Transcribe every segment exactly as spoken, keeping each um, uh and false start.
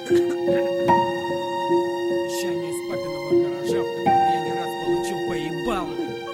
Вещание из папиного гаража, в котором я не раз получил поебало.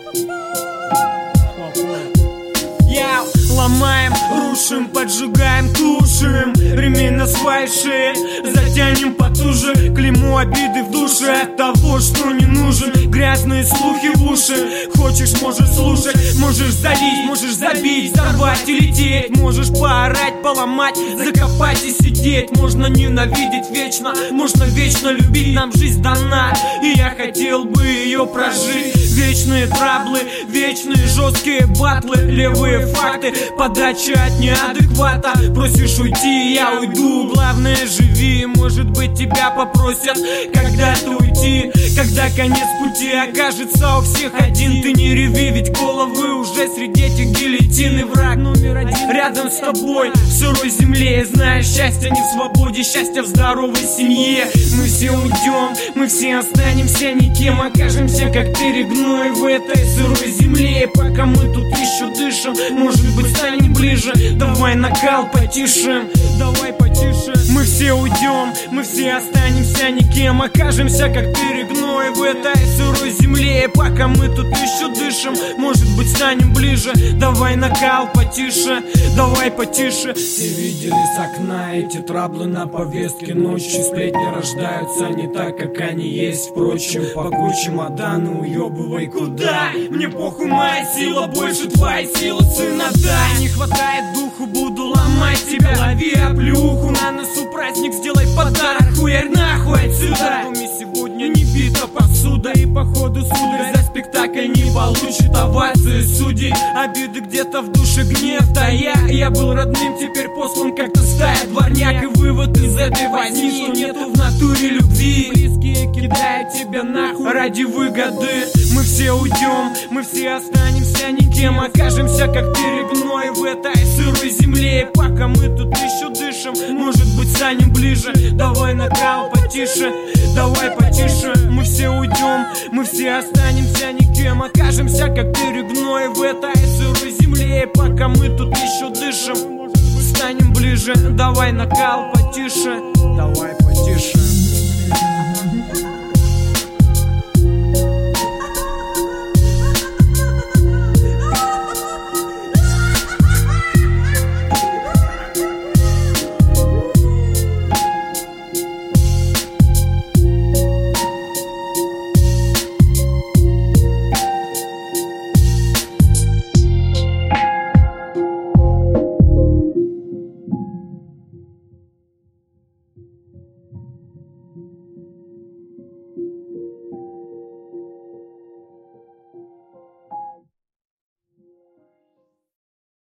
Я ломаем, рушим, поджигаем, тушим. Ремень на своей шее затянем потуже. Клеймо обиды в душе от того, что не нужен. Грязные слухи в уши. Хочешь, можешь слушать, можешь залить, можешь забить, взорвать и лететь. Можешь поорать, поломать, закопать и сидеть. Можно ненавидеть вечно, можно вечно любить. Нам жизнь дана, и я хотел бы ее прожить. Вечные траблы, вечные жесткие батлы, левые факты, подача от неадеквата. Просишь уйти, я уйду, главное живи. Может быть тебя попросят когда-то уйти, когда конец пути окажется у всех один. Ты не реви, ведь головы уже среди этих гильотин. И враг номер один рядом с тобой в сырой земле. Знаешь, счастье не в свободе, счастье в здоровой семье. Мы все уйдем, мы все останемся никем. Окажемся как перегной в этой сырой земле. И пока мы тут еще дышим, может быть станем ближе. Давай накал потише, давай потише. Мы все уйдем, мы все останемся никем. Окажемся как перегной в этой сырой земле. И пока мы тут еще дышим, может быть станем ближе. Давай накал потише, давай потише. Все видели с окна эти траблы на повестке ночи. Сплетни рождаются не так, как они есть. Впрочем, пакуй чемоданы, уебывай куда. Мне похуй, моя сила больше твоей силы, сына, да. Не хватает духу, буду ломать тебя. Лови оплюху, на носу праздник, сделай подарок. Хуярь нахуй отсюда. В доме сегодня не бита посуда. И походу сударь за спектакль не получит овации судей. Обиды где-то в душе, гнев, да я Я был родным, теперь послан как-то стая дворняк. И вывод из этой возни, что нету в натуре любви. Близкие кидают тебя нахуй ради выгоды. Мы все уйдем, мы все останемся никем. Окажемся как перегной в этой сырой земле. И пока мы тут еще дышим, может быть станем ближе. Давай накал потише, давай потише. Мы все уйдем, мы все останемся никем. Окажемся как перегной в этой сырой земле. И пока мы тут еще дышим, станем ближе. Давай накал потише, давай потише.